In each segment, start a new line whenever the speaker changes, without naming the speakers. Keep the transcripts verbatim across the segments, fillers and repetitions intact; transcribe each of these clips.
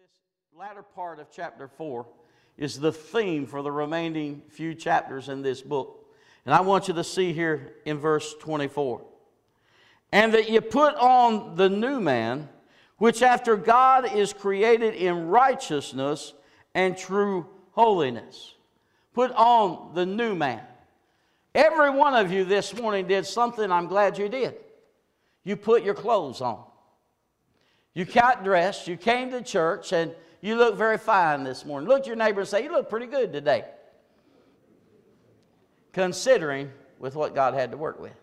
this latter part of chapter four is the theme for the remaining few chapters in this book. And I want you to see here in verse twenty-four. And that you put on the new man, which after God is created in righteousness and true holiness. Put on the new man. Every one of you this morning did something I'm glad you did. You put your clothes on. You got dressed, you came to church, and you look very fine this morning. Look at your neighbor and say, you look pretty good today. Considering with what God had to work with.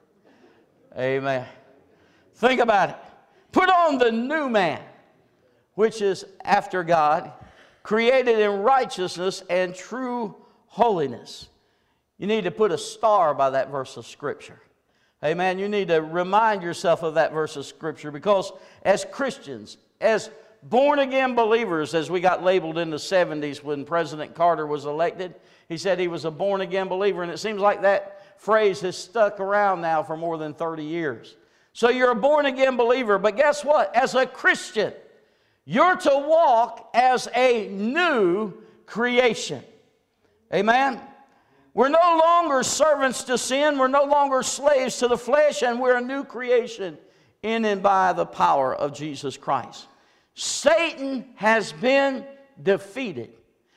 Amen. Think about it. Put on the new man, which is after God, created in righteousness and true holiness. You need to put a star by that verse of Scripture. Amen. You need to remind yourself of that verse of Scripture, because as Christians, as born-again believers, as we got labeled in the seventies when President Carter was elected, he said he was a born-again believer, and it seems like that phrase has stuck around now for more than thirty years. So you're a born-again believer, but guess what? As a Christian, you're to walk as a new creation. Amen? We're no longer servants to sin. We're no longer slaves to the flesh, and we're a new creation in and by the power of Jesus Christ. Satan has been defeated.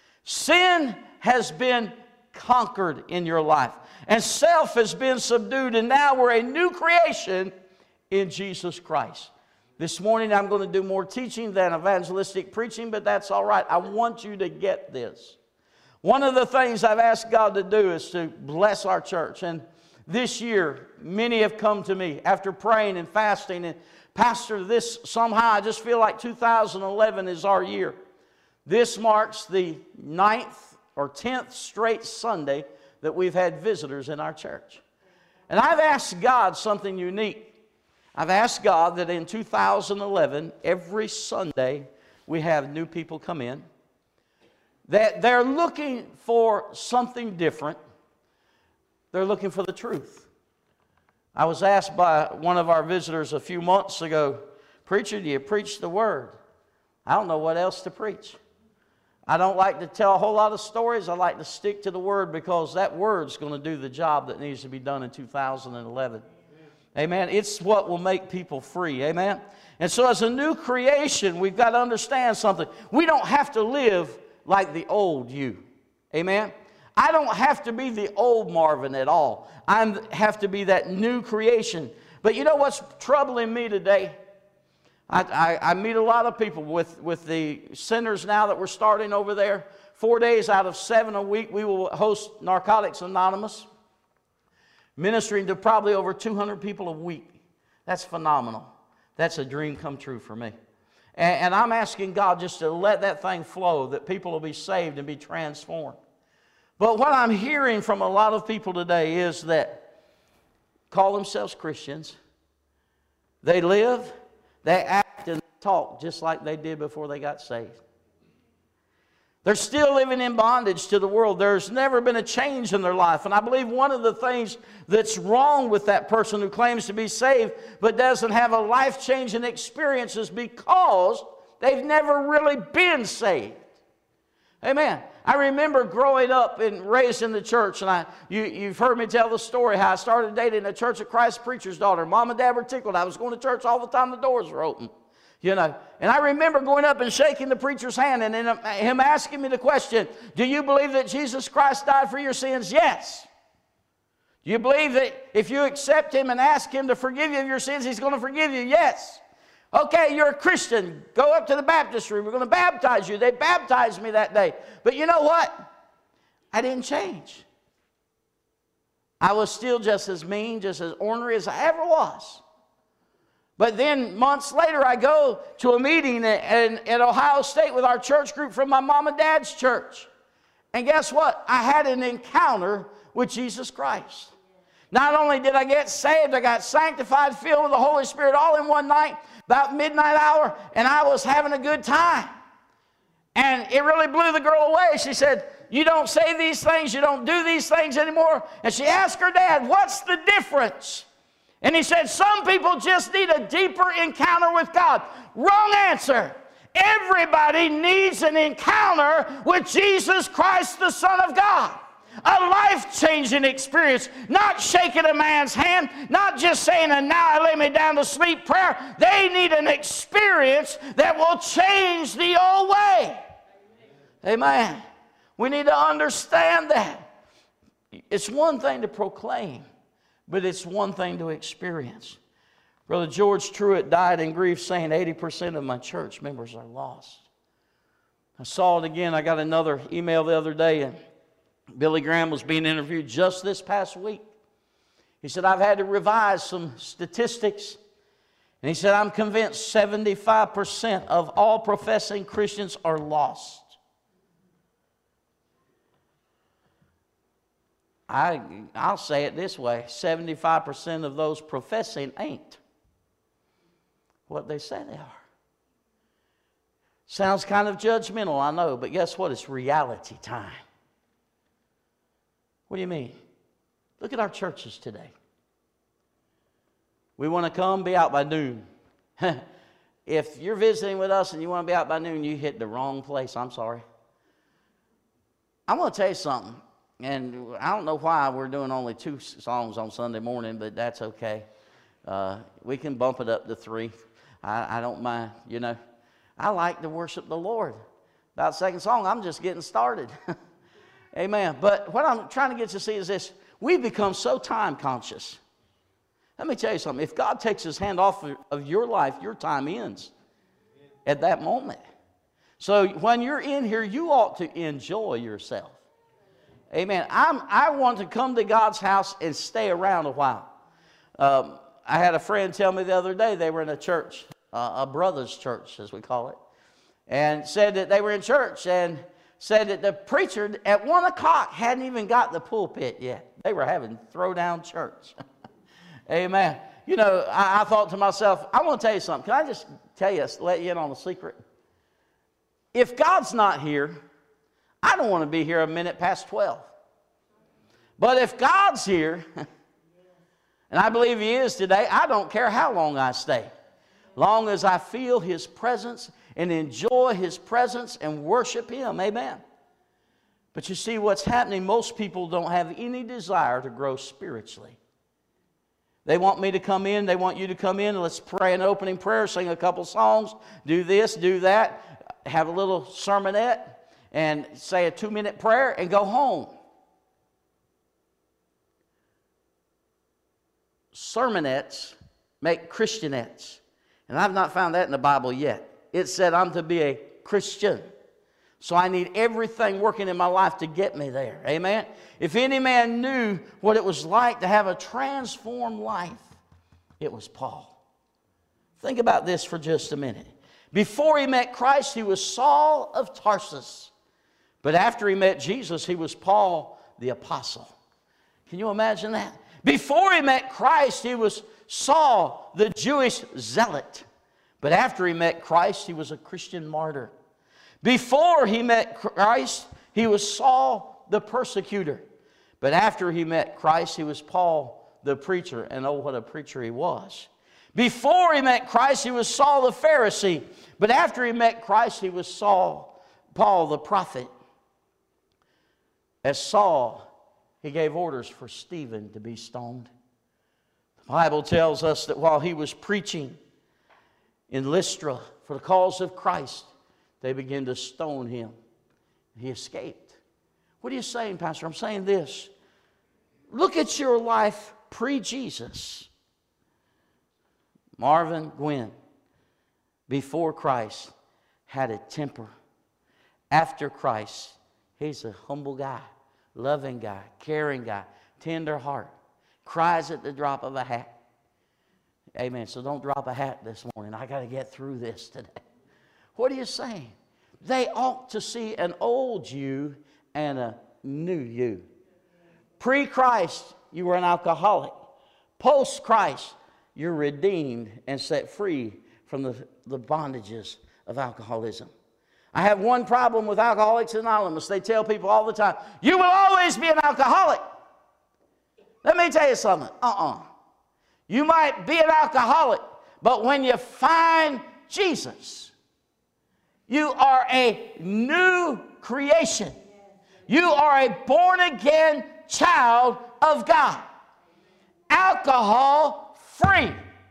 Sin has been conquered in your life, and self has been subdued, and now we're a new creation in Jesus Christ. This morning I'm going to do more teaching than evangelistic preaching, but that's all right. I want you to get this. One of the things I've asked God to do is to bless our church. And this year, many have come to me after praying and fasting. And Pastor, this somehow I just feel like two thousand eleven is our year. This marks the ninth or tenth straight Sunday that we've had visitors in our church. And I've asked God something unique. I've asked God that in two thousand eleven, every Sunday, we have new people come in. That they're looking for something different. They're looking for the truth. I was asked by one of our visitors a few months ago, preacher, do you preach the Word? I don't know what else to preach. I don't like to tell a whole lot of stories. I like to stick to the Word, because that Word's going to do the job that needs to be done in two thousand eleven. Amen. It's what will make people free. Amen. And so as a new creation, we've got to understand something. We don't have to live like the old you. Amen. I don't have to be the old Marvin at all. I have to be that new creation. But you know what's troubling me today? I, I, I meet a lot of people with, with the centers now that we're starting over there. Four days out of seven a week, we will host Narcotics Anonymous, ministering to probably over two hundred people a week. That's phenomenal. That's a dream come true for me. And, and I'm asking God just to let that thing flow, that people will be saved and be transformed. But what I'm hearing from a lot of people today is that call themselves Christians. They live, they act, and talk just like they did before they got saved. They're still living in bondage to the world. There's never been a change in their life. And I believe one of the things that's wrong with that person who claims to be saved but doesn't have a life-changing experience is because they've never really been saved. Amen. I remember growing up and raised in the church, and I, you, you've heard me tell the story how I started dating a Church of Christ preacher's daughter. Mom and Dad were tickled. I was going to church all the time the doors were open. You know, and I remember going up and shaking the preacher's hand and then him asking me the question, do you believe that Jesus Christ died for your sins? Yes. Do you believe that if you accept Him and ask Him to forgive you of your sins, He's going to forgive you? Yes. Okay, you're a Christian. Go up to the baptistry. We're going to baptize you. They baptized me that day. But you know what? I didn't change. I was still just as mean, just as ornery as I ever was. But then months later, I go to a meeting at, at, at Ohio State with our church group from my mom and dad's church. And guess what? I had an encounter with Jesus Christ. Not only did I get saved, I got sanctified, filled with the Holy Spirit all in one night, about midnight hour, and I was having a good time. And it really blew the girl away. She said, you don't say these things, you don't do these things anymore. And she asked her dad, what's the difference? And he said, some people just need a deeper encounter with God. Wrong answer. Everybody needs an encounter with Jesus Christ, the Son of God. A life-changing experience. Not shaking a man's hand, not just saying, and now I lay me down to sleep prayer. They need an experience that will change the old way. Amen. We need to understand that. It's one thing to proclaim, but it's one thing to experience. Brother George Truett died in grief saying eighty percent of my church members are lost. I saw it again. I got another email the other day, and Billy Graham was being interviewed just this past week. He said, I've had to revise some statistics. And he said, I'm convinced seventy-five percent of all professing Christians are lost. I, I'll say it this way, seventy-five percent of those professing ain't what they say they are. Sounds kind of judgmental, I know, but guess what? It's reality time. What do you mean? Look at our churches today. We want to come, be out by noon. If you're visiting with us and you want to be out by noon, you hit the wrong place. I'm sorry. I want to tell you something. And I don't know why we're doing only two songs on Sunday morning, but that's okay. Uh, we can bump it up to three. I, I don't mind, you know. I like to worship the Lord. About the second song, I'm just getting started. Amen. But what I'm trying to get you to see is this. We've become so time conscious. Let me tell you something. If God takes his hand off of your life, your time ends at that moment. So when you're in here, you ought to enjoy yourself. Amen. I'm, I want to come to God's house and stay around a while. Um, I had a friend tell me the other day they were in a church, uh, a brother's church as we call it, and said that they were in church and said that the preacher at one o'clock hadn't even got the pulpit yet. They were having throwdown church. Amen. You know, I, I thought to myself, I want to tell you something. Can I just tell you, let you in on a secret? If God's not here, I don't want to be here a minute past twelve. But if God's here, and I believe he is today, I don't care how long I stay. Long as I feel his presence and enjoy his presence and worship him. Amen. But you see what's happening, most people don't have any desire to grow spiritually. They want me to come in, they want you to come in, and let's pray an opening prayer, sing a couple songs, do this, do that, have a little sermonette, and say a two-minute prayer and go home. Sermonettes make Christianettes. And I've not found that in the Bible yet. It said I'm to be a Christian. So I need everything working in my life to get me there. Amen? If any man knew what it was like to have a transformed life, it was Paul. Think about this for just a minute. Before he met Christ, he was Saul of Tarsus. But after he met Jesus, he was Paul the Apostle. Can you imagine that? Before he met Christ, he was Saul the Jewish zealot. But after he met Christ, he was a Christian martyr. Before he met Christ, he was Saul the persecutor. But after he met Christ, he was Paul the preacher. And oh, what a preacher he was. Before he met Christ, he was Saul the Pharisee. But after he met Christ, he was Saul, Paul the prophet. As Saul, he gave orders for Stephen to be stoned. The Bible tells us that while he was preaching in Lystra for the cause of Christ, they began to stone him. He escaped. What are you saying, Pastor? I'm saying this. Look at your life pre-Jesus. Marvin Gwynn, before Christ, had a temper. After Christ, he's a humble guy, loving guy, caring guy, tender heart, cries at the drop of a hat. Amen. So don't drop a hat this morning. I got to get through this today. What are you saying? They ought to see an old you and a new you. Pre-Christ, you were an alcoholic. Post-Christ, you're redeemed and set free from the, the bondages of alcoholism. I have one problem with Alcoholics Anonymous. They tell people all the time, you will always be an alcoholic. Let me tell you something. Uh-uh. You might be an alcoholic, but when you find Jesus, You are a new creation. You are a born-again child of God. Alcohol free.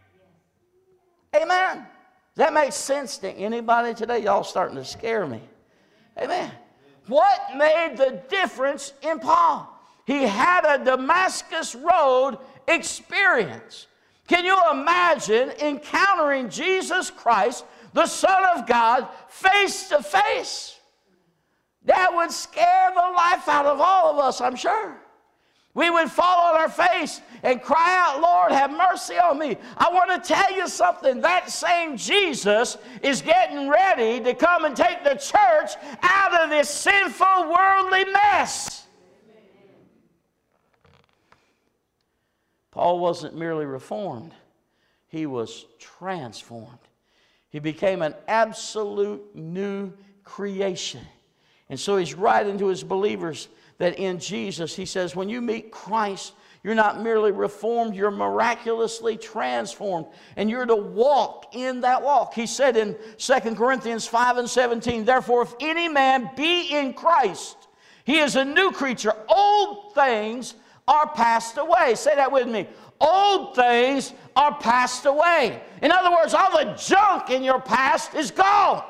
Amen. Does that make sense to anybody today? Y'all starting to scare me. Amen. What made the difference in Paul? He had a Damascus Road experience. Can you imagine encountering Jesus Christ, the Son of God, face to face? That would scare the life out of all of us, I'm sure. We would fall on our face and cry out, Lord, have mercy on me. I want to tell you something. That same Jesus is getting ready to come and take the church out of this sinful, worldly mess. Paul wasn't merely reformed. He was transformed. He became an absolute new creation. And so he's writing to his believers that in Jesus, he says, when you meet Christ, you're not merely reformed, you're miraculously transformed. And you're to walk in that walk. He said in Second Corinthians five and seventeen, therefore, if any man be in Christ, he is a new creature. Old things are passed away. Say that with me. Old things are passed away. In other words, all the junk in your past is gone.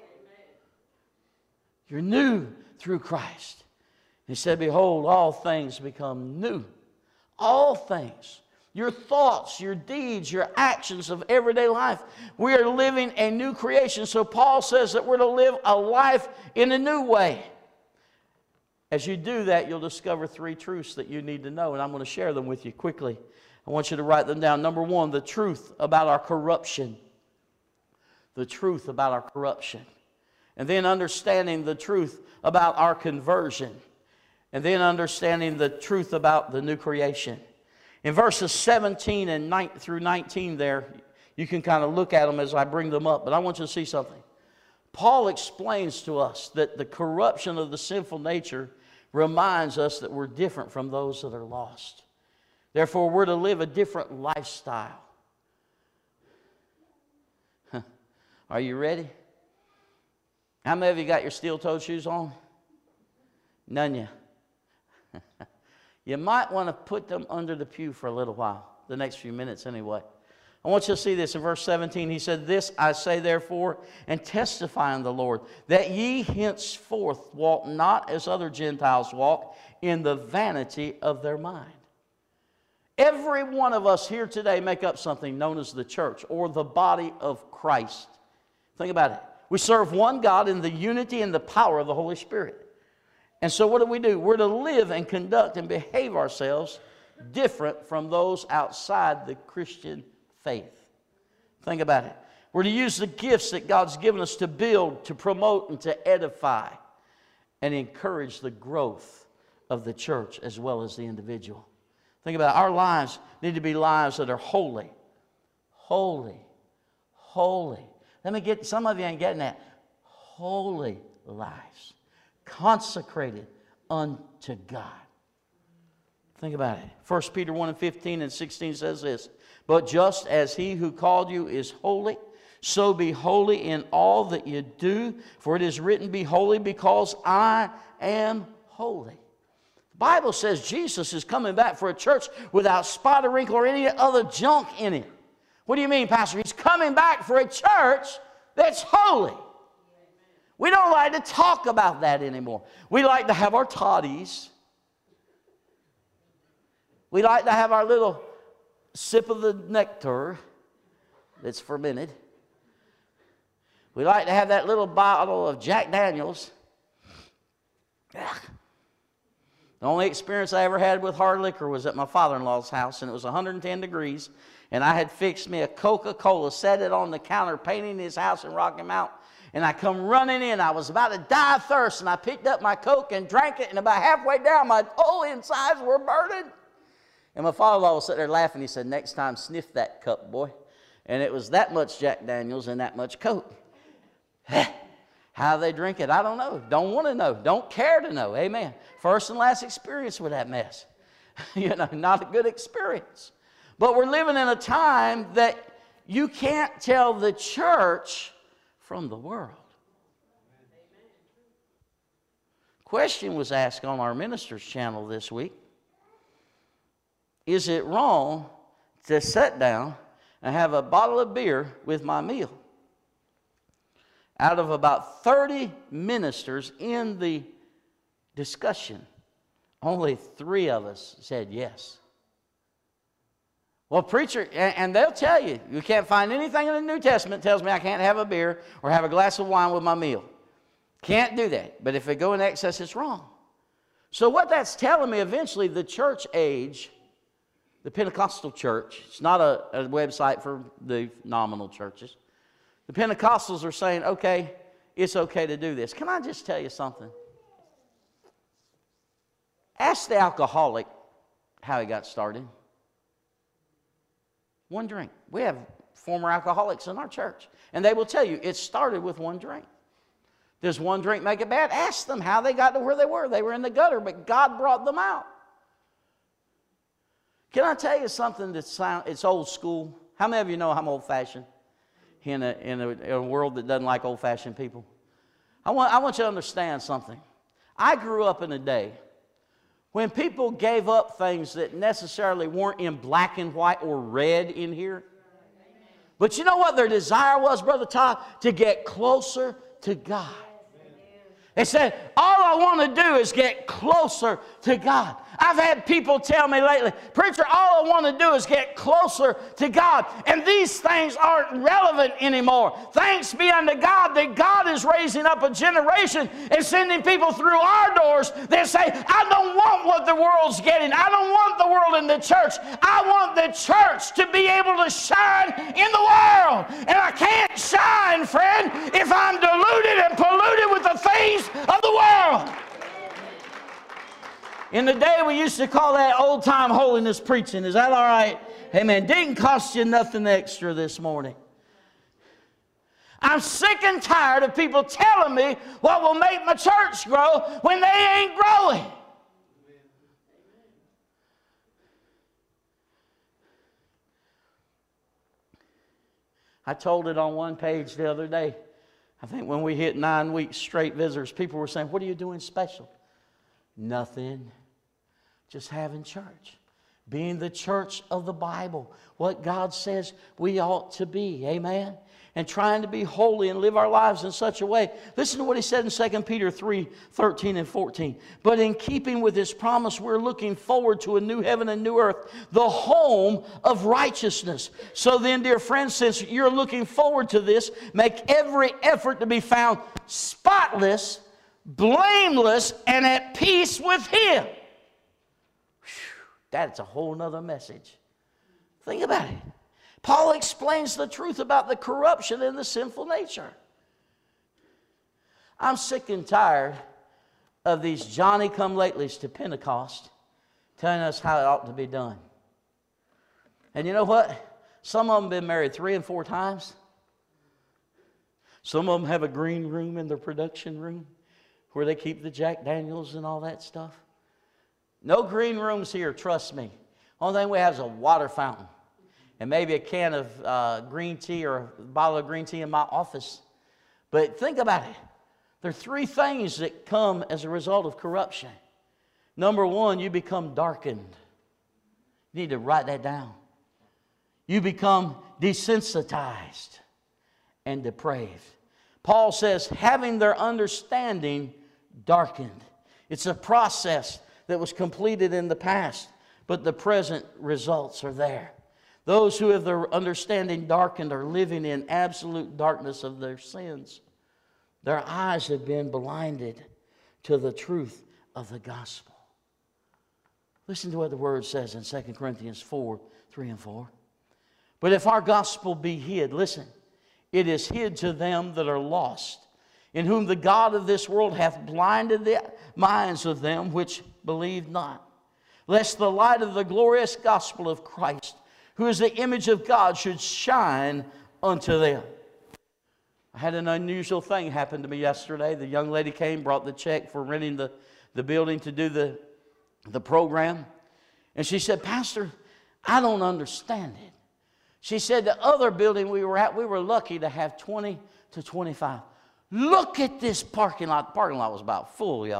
You're new through Christ. He said, behold, all things become new. All things. Your thoughts, your deeds, your actions of everyday life. We are living a new creation. So Paul says that we're to live a life in a new way. As you do that, you'll discover three truths that you need to know, and I'm going to share them with you quickly. I want you to write them down. Number one, the truth about our corruption. The truth about our corruption. And then understanding the truth about our conversion. And then understanding the truth about the new creation. In verses seventeen and nine through nineteen there, you can kind of look at them as I bring them up. But I want you to see something. Paul explains to us that the corruption of the sinful nature reminds us that we're different from those that are lost. Therefore, we're to live a different lifestyle. Are you ready? How many of you got your steel-toed shoes on? None of you. You might want to put them under the pew for a little while, the next few minutes anyway. I want you to see this in verse seventeen. He said, this I say therefore, and testify in the Lord, that ye henceforth walk not as other Gentiles walk, in the vanity of their mind. Every one of us here today make up something known as the church, or the body of Christ. Think about it. We serve one God in the unity and the power of the Holy Spirit. And so what do we do? We're to live and conduct and behave ourselves different from those outside the Christian faith. Think about it. We're to use the gifts that God's given us to build, to promote, and to edify and encourage the growth of the church as well as the individual. Think about it. Our lives need to be lives that are holy. Holy. Holy. Let me get, some of you ain't getting that. Holy lives. Consecrated unto God. Think about it. First Peter one and fifteen and sixteen says this. But just as he who called you is holy, so be holy in all that you do. For it is written, be holy because I am holy. The Bible says Jesus is coming back for a church without spot or wrinkle or any other junk in it. What do you mean, Pastor? He's coming back for a church that's holy. We don't like to talk about that anymore. We like to have our toddies. We like to have our little sip of the nectar that's fermented. We like to have that little bottle of Jack Daniels. The only experience I ever had with hard liquor was at my father-in-law's house, and it was one hundred ten degrees, and I had fixed me a Coca-Cola, set it on the counter, painting his house in Rocky Mount. And I come running in. I was about to die of thirst, and I picked up my Coke and drank it, and about halfway down, my whole insides were burning. And my father-in-law was sitting there laughing. He said, next time, sniff that cup, boy. And it was that much Jack Daniels and that much Coke. How they drink it, I don't know. Don't want to know. Don't care to know. Amen. First and last experience with that mess. You know, not a good experience. But we're living in a time that you can't tell the church from the world. Question was asked on our ministers channel this week. Is it wrong to sit down and have a bottle of beer with my meal? Out of about thirty ministers in the discussion, only three of us said yes. Well, preacher, and they'll tell you, you can't find anything in the New Testament that tells me I can't have a beer or have a glass of wine with my meal. Can't do that. But if it go in excess, it's wrong. So what that's telling me, eventually the church age, the Pentecostal church, it's not a, a website for the nominal churches. The Pentecostals are saying, okay, it's okay to do this. Can I just tell you something? Ask the alcoholic how he got started. One drink. We have former alcoholics in our church, and they will tell you it started with one drink. Does one drink make it bad? Ask them how they got to where they were. They were in the gutter, but God brought them out. Can I tell you something that's sound, it's old school? How many of you know I'm old-fashioned in a, in, a, in a world that doesn't like old-fashioned people? I want, I want you to understand something. I grew up in a day when people gave up things that necessarily weren't in black and white or red in here. But you know what their desire was, Brother Todd? To get closer to God. They said, all I want to do is get closer to God. I've had people tell me lately, preacher, all I want to do is get closer to God. And these things aren't relevant anymore. Thanks be unto God that God is raising up a generation and sending people through our doors that say, I don't want what the world's getting. I don't want the world in the church. I want the church to be able to shine in the world. And I can't shine, friend, if I'm diluted and polluted with the things of the world. In the day we used to call that old-time holiness preaching. Is that all right? Amen. Didn't cost you nothing extra this morning. I'm sick and tired of people telling me what will make my church grow when they ain't growing. I told it on one page the other day. I think when we hit nine weeks straight visitors, people were saying, what are you doing special? Nothing. Just having church. Being the church of the Bible. What God says we ought to be. Amen? And trying to be holy and live our lives in such a way. Listen to what he said in Second Peter three, thirteen and fourteen. But in keeping with his promise, we're looking forward to a new heaven and new earth, the home of righteousness. So then, dear friends, since you're looking forward to this, make every effort to be found spotless, blameless, and at peace with him. Whew, that's a whole nother message. Think about it. Paul explains the truth about the corruption in the sinful nature. I'm sick and tired of these Johnny-come-latelys to Pentecost telling us how it ought to be done. And you know what? Some of them have been married three and four times. Some of them have a green room in their production room where they keep the Jack Daniels and all that stuff. No green rooms here, trust me. Only thing we have is a water fountain. And maybe a can of uh, green tea or a bottle of green tea in my office. But think about it. There are three things that come as a result of corruption. Number one, you become darkened. You need to write that down. You become desensitized and depraved. Paul says, having their understanding darkened. It's a process that was completed in the past, but the present results are there. Those who have their understanding darkened are living in absolute darkness of their sins. Their eyes have been blinded to the truth of the gospel. Listen to what the word says in Second Corinthians four, three and four. But if our gospel be hid, listen, it is hid to them that are lost, in whom the God of this world hath blinded the minds of them which believe not, lest the light of the glorious gospel of Christ, who is the image of God, should shine unto them. I had an unusual thing happen to me yesterday. The young lady came, brought the check for renting the, the building to do the, the program. And she said, Pastor, I don't understand it. She said the other building we were at, we were lucky to have twenty to twenty-five. Look at this parking lot. The parking lot was about full, y'all.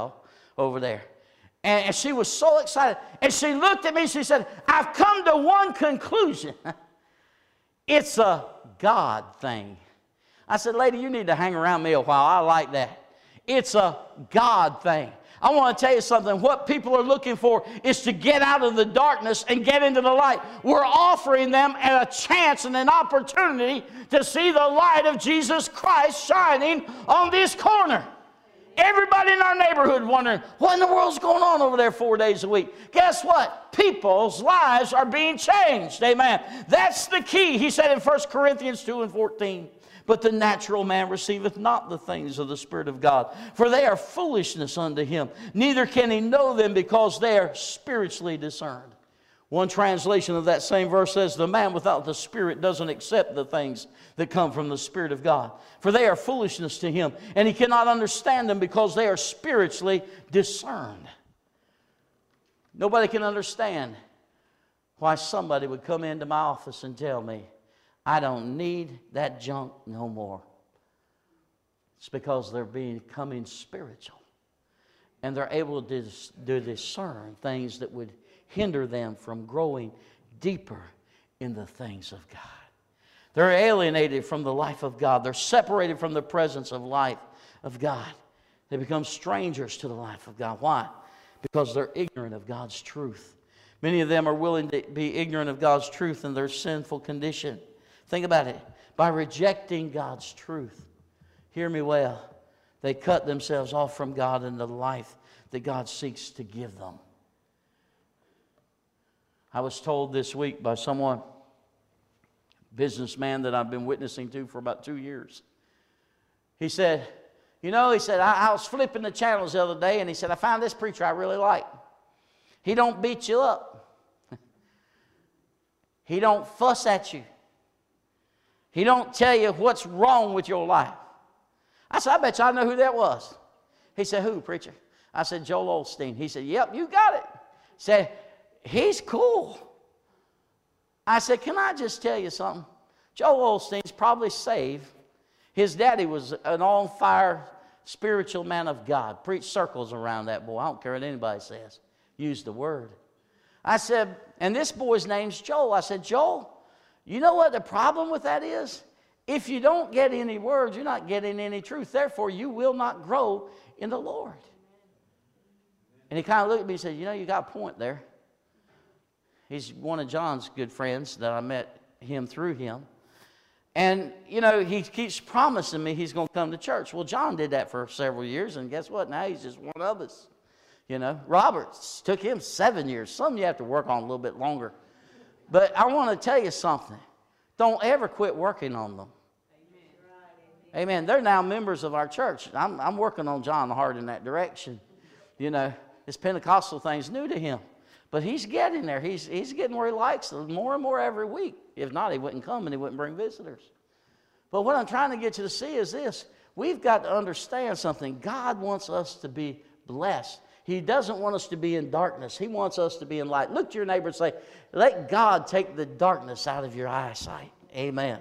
over there. And, and she was so excited. And she looked at me and she said, I've come to one conclusion. It's a God thing. I said, lady, you need to hang around me a while. I like that. It's a God thing. I want to tell you something. What people are looking for is to get out of the darkness and get into the light. We're offering them a chance and an opportunity to see the light of Jesus Christ shining on this corner. Everybody in our neighborhood wondering, what in the world's going on over there four days a week? Guess what? People's lives are being changed. Amen. That's the key. He said in First Corinthians two and fourteen. But the natural man receiveth not the things of the Spirit of God, for they are foolishness unto him. Neither can he know them, because they are spiritually discerned. One translation of that same verse says, the man without the Spirit doesn't accept the things that come from the Spirit of God, for they are foolishness to him, and he cannot understand them because they are spiritually discerned. Nobody can understand why somebody would come into my office and tell me, I don't need that junk no more. It's because they're becoming spiritual. And they're able to, to discern things that would hinder them from growing deeper in the things of God. They're alienated from the life of God. They're separated from the presence of life of God. They become strangers to the life of God. Why? Because they're ignorant of God's truth. Many of them are willing to be ignorant of God's truth in their sinful condition. Think about it. By rejecting God's truth, hear me well, they cut themselves off from God and the life that God seeks to give them. I was told this week by someone, businessman that I've been witnessing to for about two years. He said, you know, he said, I, I was flipping the channels the other day, and he said, I found this preacher I really like. He don't beat you up. He don't fuss at you. He don't tell you what's wrong with your life. I said, I bet you I know who that was. He said, who, preacher? I said, Joel Osteen. He said, yep, you got it. He said, he's cool. I said, can I just tell you something? Joel Osteen's probably saved. His daddy was an on-fire spiritual man of God. Preached circles around that boy. I don't care what anybody says. Use the word. I said, and this boy's name's Joel. I said, Joel, you know what the problem with that is? If you don't get any words, you're not getting any truth. Therefore, you will not grow in the Lord. And he kind of looked at me and said, you know, you got a point there. He's one of John's good friends that I met him through him. And, you know, he keeps promising me he's going to come to church. Well, John did that for several years, and guess what? Now he's just one of us. You know, Roberts took him seven years. Some you have to work on a little bit longer. But I want to tell you something. Don't ever quit working on them. Amen. Amen. They're now members of our church. I'm, I'm working on John hard in that direction. You know, this Pentecostal thing's new to him. But he's getting there. He's, he's getting where he likes it more and more every week. If not, he wouldn't come and he wouldn't bring visitors. But what I'm trying to get you to see is this. We've got to understand something. God wants us to be blessed. He doesn't want us to be in darkness. He wants us to be in light. Look to your neighbor and say, let God take the darkness out of your eyesight. Amen.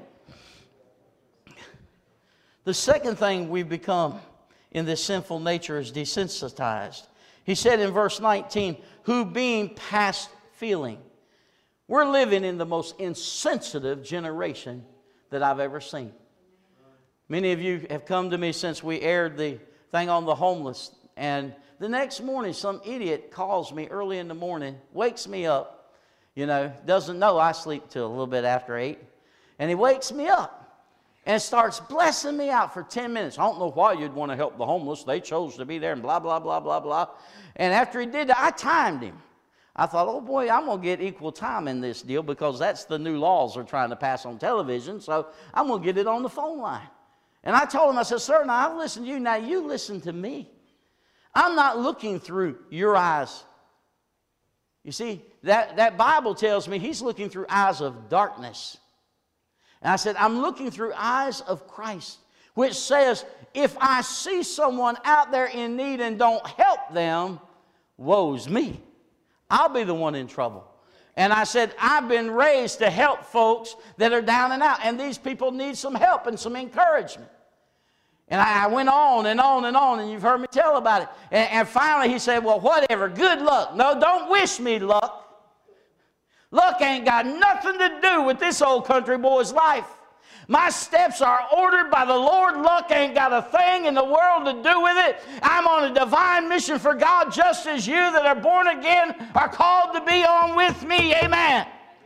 The second thing we become in this sinful nature is desensitized. He said in verse nineteen, who being past feeling. We're living in the most insensitive generation that I've ever seen. Many of you have come to me since we aired the thing on the homeless, and the next morning, some idiot calls me early in the morning, wakes me up, you know, doesn't know I sleep till a little bit after eight, and he wakes me up and starts blessing me out for ten minutes. I don't know why you'd want to help the homeless. They chose to be there and blah, blah, blah, blah, blah. And after he did that, I timed him. I thought, oh boy, I'm going to get equal time in this deal because that's the new laws they're trying to pass on television, so I'm going to get it on the phone line. And I told him, I said, sir, now I've listened to you, now you listen to me. I'm not looking through your eyes. You see, that, that Bible tells me he's looking through eyes of darkness. And I said, I'm looking through eyes of Christ, which says, if I see someone out there in need and don't help them, woe's me. I'll be the one in trouble. And I said, I've been raised to help folks that are down and out, and these people need some help and some encouragement. And I went on and on and on, and you've heard me tell about it. And, and finally he said, well, whatever, good luck. No, don't wish me luck. Luck ain't got nothing to do with this old country boy's life. My steps are ordered by the Lord. Luck ain't got a thing in the world to do with it. I'm on a divine mission for God, just as you that are born again are called to be on with me. Amen. Amen.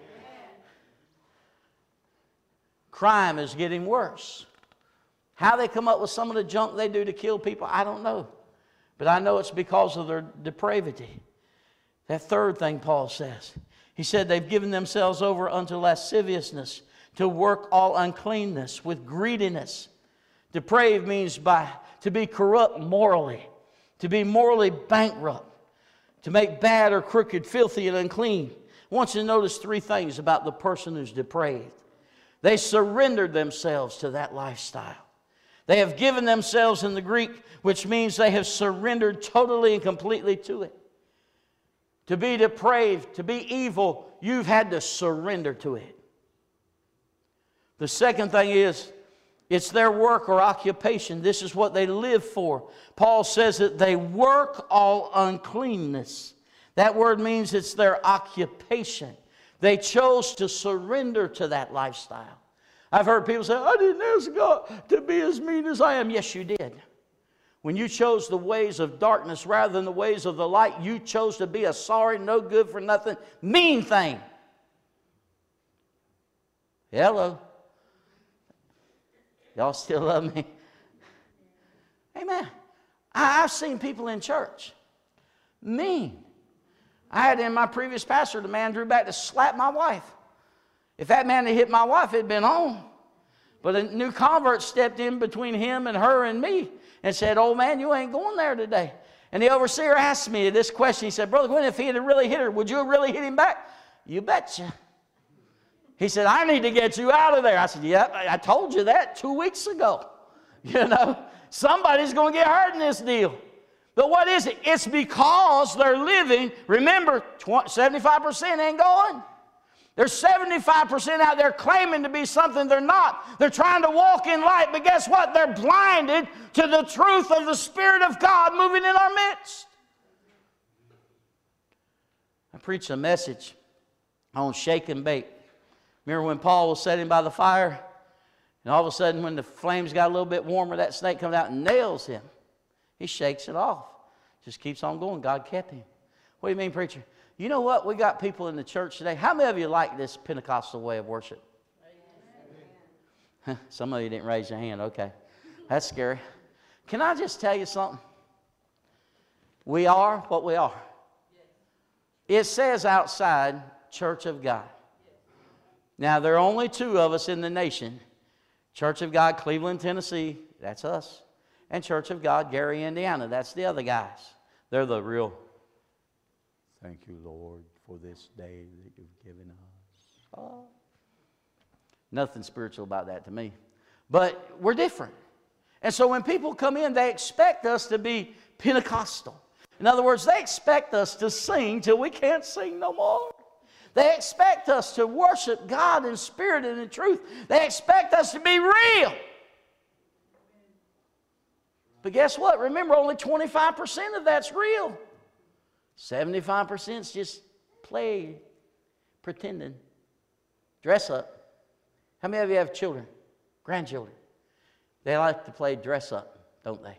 Crime is getting worse. How they come up with some of the junk they do to kill people, I don't know. But I know it's because of their depravity. That third thing Paul says. He said they've given themselves over unto lasciviousness, to work all uncleanness with greediness. Depraved means by to be corrupt morally, to be morally bankrupt, to make bad or crooked, filthy, and unclean. I want you to notice three things about the person who's depraved. They surrendered themselves to that lifestyle. They have given themselves in the Greek, which means they have surrendered totally and completely to it. To be depraved, to be evil, you've had to surrender to it. The second thing is, it's their work or occupation. This is what they live for. Paul says that they work all uncleanness. That word means it's their occupation. They chose to surrender to that lifestyle. I've heard people say, I didn't ask God to be as mean as I am. Yes, you did. When you chose the ways of darkness rather than the ways of the light, you chose to be a sorry, no good for nothing, mean thing. Hello. Y'all still love me? Amen. I've seen people in church mean. I had in my previous pastor, the man drew back to slap my wife. If that man had hit my wife, it'd been on. But a new convert stepped in between him and her and me and said, old man, you ain't going there today. And the overseer asked me this question. He said, Brother Quinn, if he had really hit her, would you have really hit him back? You betcha. He said, I need to get you out of there. I said, yeah, I told you that two weeks ago. You know, somebody's going to get hurt in this deal. But what is it? It's because they're living. Remember, seventy-five percent ain't going. There's seventy-five percent out there claiming to be something they're not. They're trying to walk in light, but guess what? They're blinded to the truth of the Spirit of God moving in our midst. I preached a message on shake and bake. Remember when Paul was sitting by the fire, and all of a sudden when the flames got a little bit warmer, that snake comes out and nails him. He shakes it off. Just keeps on going. God kept him. What do you mean, preacher? You know what? We got people in the church today. How many of you like this Pentecostal way of worship? Amen. Some of you didn't raise your hand. Okay. That's scary. Can I just tell you something? We are what we are. It says outside, Church of God. Now, there are only two of us in the nation. Church of God, Cleveland, Tennessee. That's us. And Church of God, Gary, Indiana. That's the other guys. They're the real, thank you, Lord, for this day that you've given us. Oh. Nothing spiritual about that to me. But we're different. And so when people come in, they expect us to be Pentecostal. In other words, they expect us to sing till we can't sing no more. They expect us to worship God in spirit and in truth. They expect us to be real. But guess what? Remember, only twenty-five percent of that's real. seventy-five percent is just play, pretending, dress up. How many of you have children, grandchildren? They like to play dress up, don't they?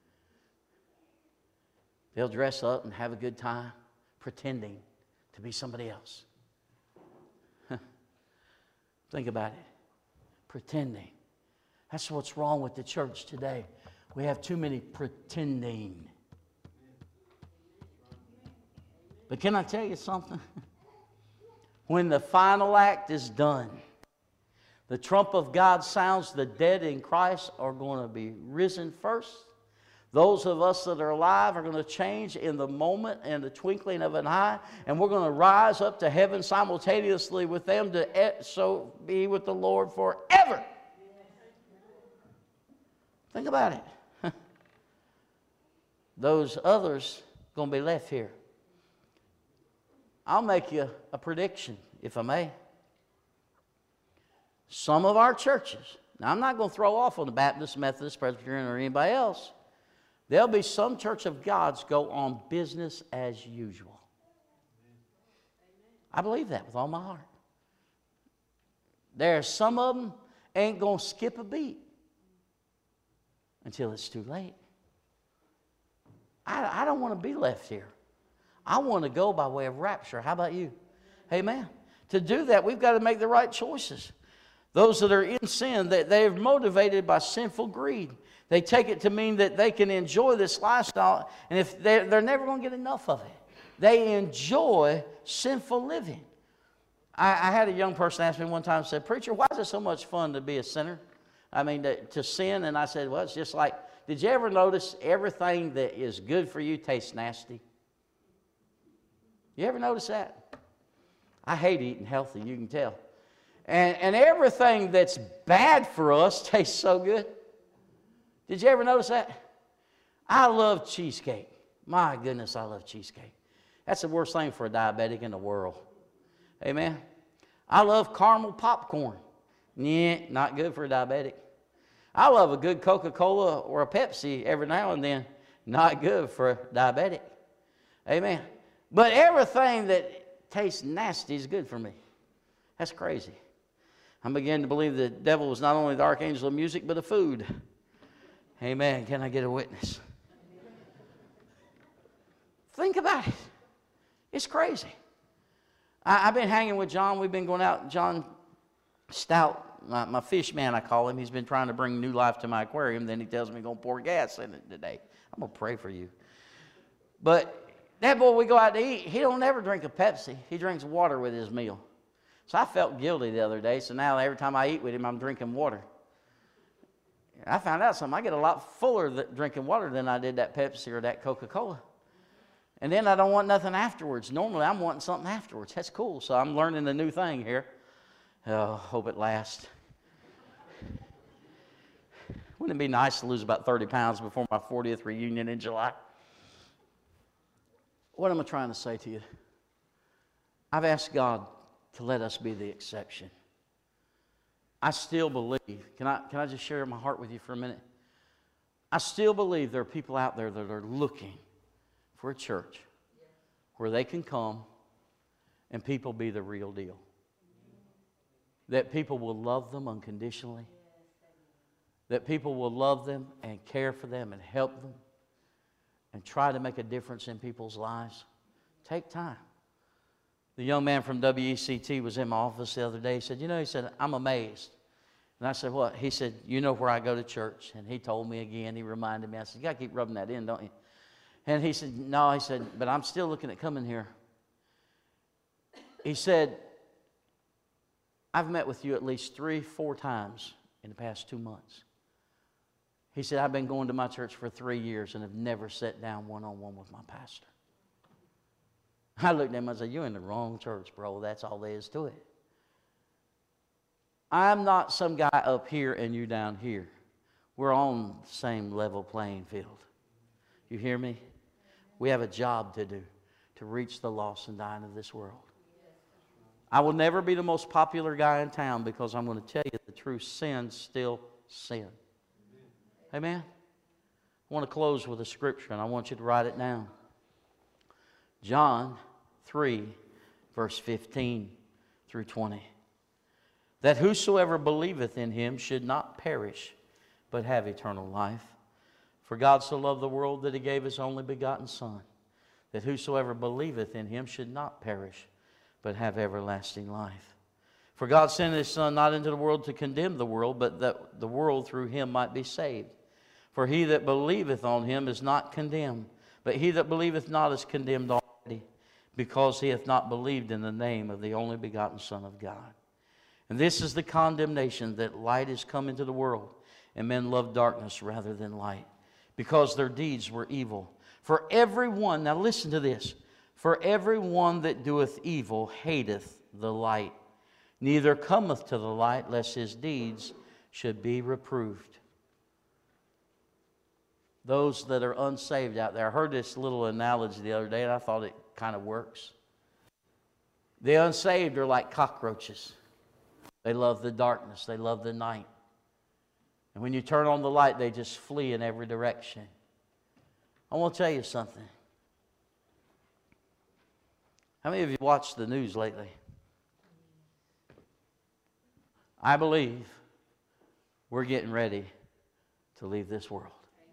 They'll dress up and have a good time pretending to be somebody else. Think about it. Pretending. That's what's wrong with the church today. We have too many pretending. But can I tell you something? When the final act is done, the trump of God sounds, the dead in Christ are going to be risen first. Those of us that are alive are going to change in the moment and the twinkling of an eye, and we're going to rise up to heaven simultaneously with them to so be with the Lord forever. Think about it. Those others are going to be left here. I'll make you a prediction, if I may. Some of our churches, Now, I'm not going to throw off on the Baptist, Methodist, Presbyterian, or anybody else. There'll be some Church of Gods go on business as usual. I believe that with all my heart. There's some of them ain't going to skip a beat until it's too late. I, I don't want to be left here. I want to go by way of rapture. How about you? Amen. To do that, we've got to make the right choices. Those that are in sin, that they're motivated by sinful greed. They take it to mean that they can enjoy this lifestyle, and if they're, they're never going to get enough of it. They enjoy sinful living. I, I had a young person ask me one time, said, "Preacher, why is it so much fun to be a sinner? I mean, to, to sin?" And I said, well, it's just like, did you ever notice everything that is good for you tastes nasty? You ever notice that? I hate eating healthy, you can tell. And, and everything that's bad for us tastes so good. Did you ever notice that? I love cheesecake. My goodness, I love cheesecake. That's the worst thing for a diabetic in the world. Amen. I love caramel popcorn. Yeah, not good for a diabetic. I love a good Coca-Cola or a Pepsi every now and then. Not good for a diabetic. Amen. But everything that tastes nasty is good for me. That's crazy. I'm beginning to believe the devil was not only the archangel of music, but of food. Amen. Can I get a witness? Think about it. It's crazy. I, I've been hanging with John. We've been going out. John Stout, my, my fish man, I call him. He's been trying to bring new life to my aquarium. Then he tells me he's going to pour gas in it today. I'm going to pray for you. But that boy, we go out to eat. He don't ever drink a Pepsi. He drinks water with his meal. So I felt guilty the other day. So now every time I eat with him, I'm drinking water. I found out something. I get a lot fuller th- drinking water than I did that Pepsi or that Coca-Cola. And then I don't want nothing afterwards. Normally, I'm wanting something afterwards. That's cool. So I'm learning a new thing here. Oh, hope it lasts. Wouldn't it be nice to lose about thirty pounds before my fortieth reunion in July? What am I trying to say to you? I've asked God to let us be the exception. I still believe, can I, can I just share my heart with you for a minute? I still believe there are people out there that are looking for a church where they can come and people be the real deal. That people will love them unconditionally. That people will love them and care for them and help them and try to make a difference in people's lives. Take time. The young man from W E C T was in my office the other day. He said, you know, he said, I'm amazed. And I said, what? He said, you know where I go to church. And he told me again. He reminded me. I said, you got to keep rubbing that in, don't you? And he said, no. He said, but I'm still looking at coming here. He said, I've met with you at least three, four times in the past two months. He said, I've been going to my church for three years and have never sat down one-on-one with my pastor. I looked at him and I said, you're in the wrong church, bro. That's all there is to it. I'm not some guy up here and you down here. We're on the same level playing field. You hear me? We have a job to do to reach the lost and dying of this world. I will never be the most popular guy in town because I'm going to tell you the truth. Sin's still sin. Amen? I want to close with a scripture and I want you to write it down. John three, verse fifteen through twenty. That whosoever believeth in him should not perish, but have eternal life. For God so loved the world that he gave his only begotten Son, that whosoever believeth in him should not perish, but have everlasting life. For God sent his Son not into the world to condemn the world, but that the world through him might be saved. For he that believeth on him is not condemned, but he that believeth not is condemned already, because he hath not believed in the name of the only begotten Son of God. And this is the condemnation, that light is come into the world, and men love darkness rather than light, because their deeds were evil. For every one, now listen to this, for every one that doeth evil hateth the light, neither cometh to the light, lest his deeds should be reproved. Those that are unsaved out there, I heard this little analogy the other day, and I thought it kind of works. The unsaved are like cockroaches. They love the darkness. They love the night. And when you turn on the light, they just flee in every direction. I want to tell you something. How many of you watched the news lately? I believe we're getting ready to leave this world.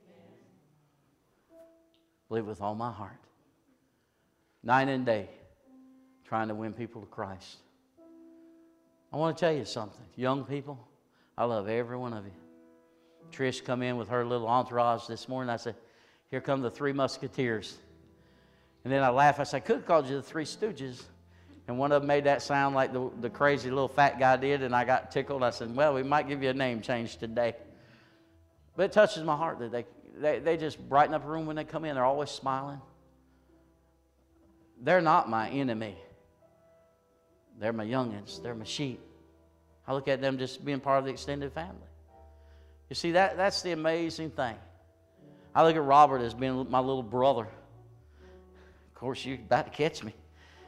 I believe with all my heart. Night and day, trying to win people to Christ. I want to tell you something. Young people, I love every one of you. Trish come in with her little entourage this morning. I said, here come the Three Musketeers. And then I laughed. I said, I could have called you the Three Stooges. And one of them made that sound like the, the crazy little fat guy did, and I got tickled. I said, well, we might give you a name change today. But it touches my heart that they, they, they just brighten up a room when they come in. They're always smiling. They're not my enemy. They're my youngins. They're my sheep. I look at them just being part of the extended family. You see, that, that's the amazing thing. I look at Robert as being my little brother. Of course, you're about to catch me.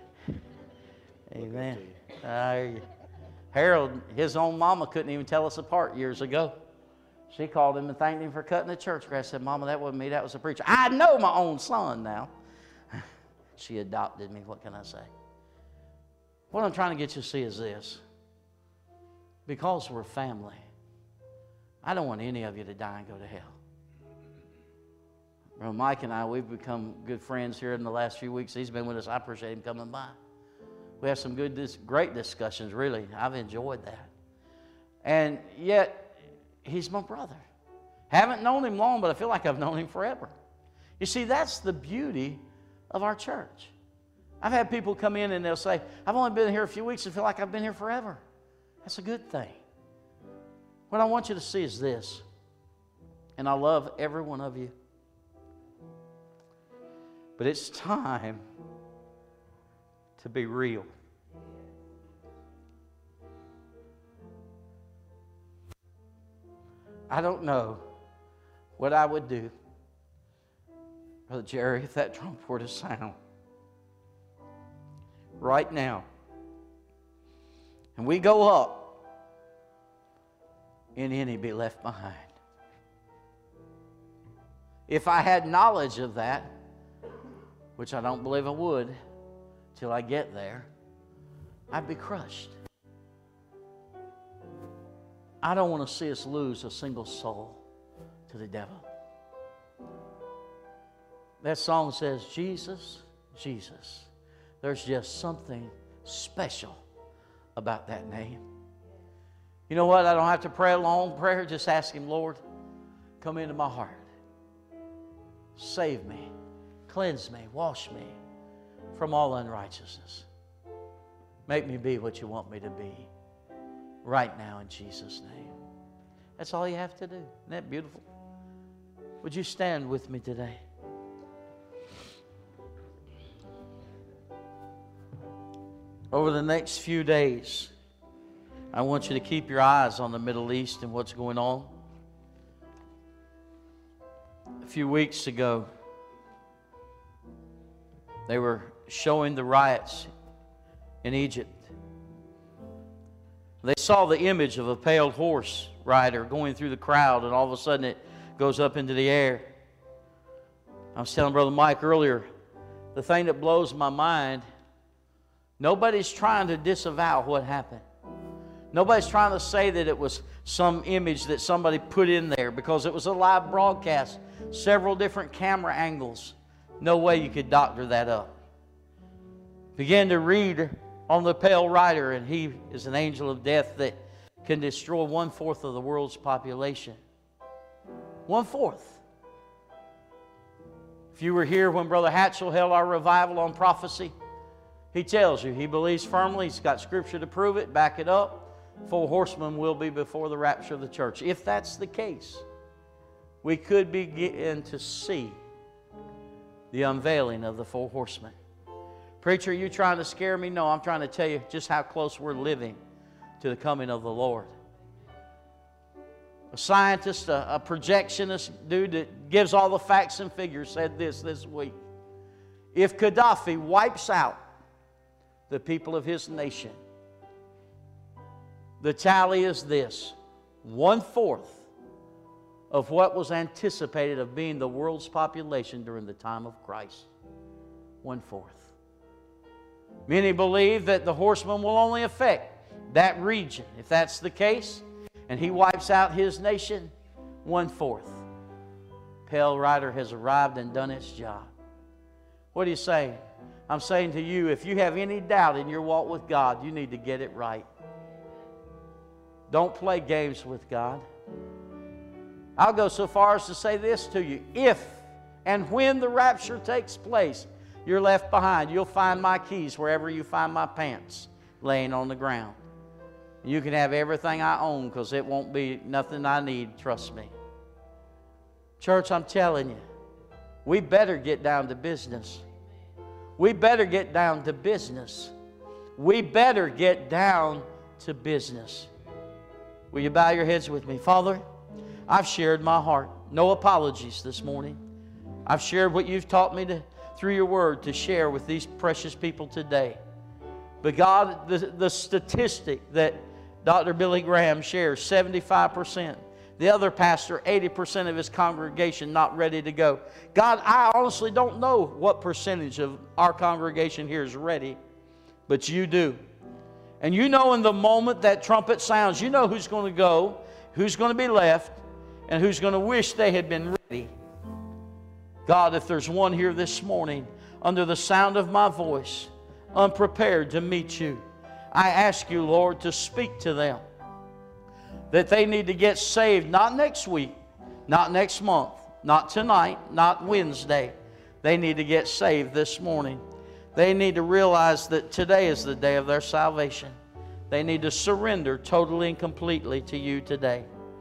Amen. Uh, Harold, his own mama couldn't even tell us apart years ago. She called him and thanked him for cutting the church grass. I said, Mama, that wasn't me. That was the preacher. I know my own son now. She adopted me. What can I say? What I'm trying to get you to see is this. Because we're family, I don't want any of you to die and go to hell. Well, Mike and I, we've become good friends here in the last few weeks. He's been with us. I appreciate him coming by. We have some good, great discussions, really. I've enjoyed that. And yet, he's my brother. Haven't known him long, but I feel like I've known him forever. You see, that's the beauty of our church. I've had people come in and they'll say, I've only been here a few weeks and feel like I've been here forever. That's a good thing. What I want you to see is this, and I love every one of you, but it's time to be real. I don't know what I would do, Brother Jerry, if that trump were to sound right now, and we go up, and any be left behind. If I had knowledge of that, which I don't believe I would till I get there, I'd be crushed. I don't want to see us lose a single soul to the devil. That song says, Jesus, Jesus. There's just something special about that name. You know what? I don't have to pray a long prayer. Just ask Him, Lord, come into my heart. Save me. Cleanse me. Wash me from all unrighteousness. Make me be what you want me to be right now in Jesus' name. That's all you have to do. Isn't that beautiful? Would you stand with me today? Over the next few days, I want you to keep your eyes on the Middle East and what's going on. A few weeks ago, they were showing the riots in Egypt. They saw the image of a pale horse rider going through the crowd, and all of a sudden it goes up into the air. I was telling Brother Mike earlier, the thing that blows my mind, nobody's trying to disavow what happened. Nobody's trying to say that it was some image that somebody put in there, because it was a live broadcast, several different camera angles. No way you could doctor that up. Began to read on the pale rider, and he is an angel of death that can destroy one-fourth of the world's population. One-fourth. If you were here when Brother Hatchell held our revival on prophecy, he tells you he believes firmly, he's got Scripture to prove it, back it up. Four horsemen will be before the rapture of the church. If that's the case, we could begin to see the unveiling of the four horsemen. Preacher, are you trying to scare me? No, I'm trying to tell you just how close we're living to the coming of the Lord. A scientist, a, a projectionist dude that gives all the facts and figures said this this week. If Gaddafi wipes out the people of his nation, the tally is this: one-fourth of what was anticipated of being the world's population during the time of Christ. One-fourth. Many believe that the horseman will only affect that region. If that's the case, and he wipes out his nation, one-fourth. Pale Rider has arrived and done its job. What are you saying? I'm saying to you, if you have any doubt in your walk with God, you need to get it right. Don't play games with God. I'll go so far as to say this to you. If and when the rapture takes place, you're left behind. You'll find my keys wherever you find my pants laying on the ground. You can have everything I own because it won't be nothing I need, trust me. Church, I'm telling you, we better get down to business. We better get down to business. We better get down to business. Will you bow your heads with me? Father, I've shared my heart. No apologies this morning. I've shared what you've taught me to, through your word to share with these precious people today. But God, the, the statistic that Doctor Billy Graham shares, seventy-five percent. The other pastor, eighty percent of his congregation not ready to go. God, I honestly don't know what percentage of our congregation here is ready, but you do. And you know in the moment that trumpet sounds, you know who's going to go, who's going to be left, and who's going to wish they had been ready. God, if there's one here this morning under the sound of my voice, unprepared to meet you, I ask you, Lord, to speak to them. That they need to get saved, not next week, not next month, not tonight, not Wednesday. They need to get saved this morning. They need to realize that today is the day of their salvation. They need to surrender totally and completely to you today.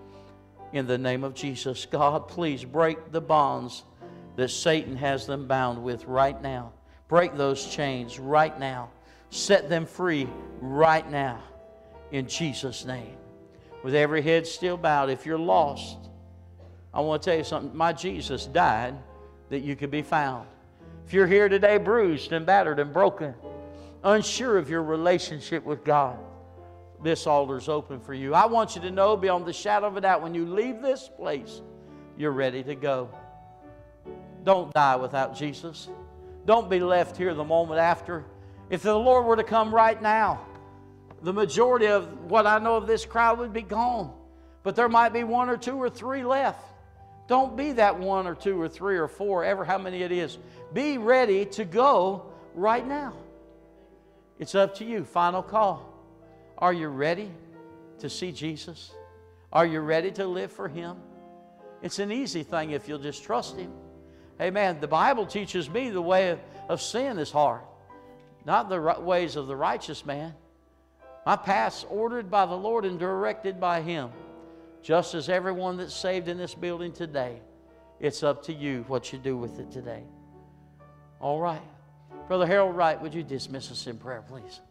In the name of Jesus, God, please break the bonds that Satan has them bound with right now. Break those chains right now. Set them free right now. In Jesus' name. With every head still bowed, if you're lost, I want to tell you something. My Jesus died that you could be found. If you're here today bruised and battered and broken, unsure of your relationship with God, this altar's open for you. I want you to know beyond the shadow of a doubt, when you leave this place, you're ready to go. Don't die without Jesus. Don't be left here the moment after. If the Lord were to come right now, the majority of what I know of this crowd would be gone. But there might be one or two or three left. Don't be that one or two or three or four, ever how many it is. Be ready to go right now. It's up to you. Final call. Are you ready to see Jesus? Are you ready to live for Him? It's an easy thing if you'll just trust Him. Amen. The Bible teaches me the way of, of sin is hard, not the right ways of the righteous man. My path's ordered by the Lord and directed by Him. Just as everyone that's saved in this building today, it's up to you what you do with it today. All right. Brother Harold Wright, would you dismiss us in prayer, please?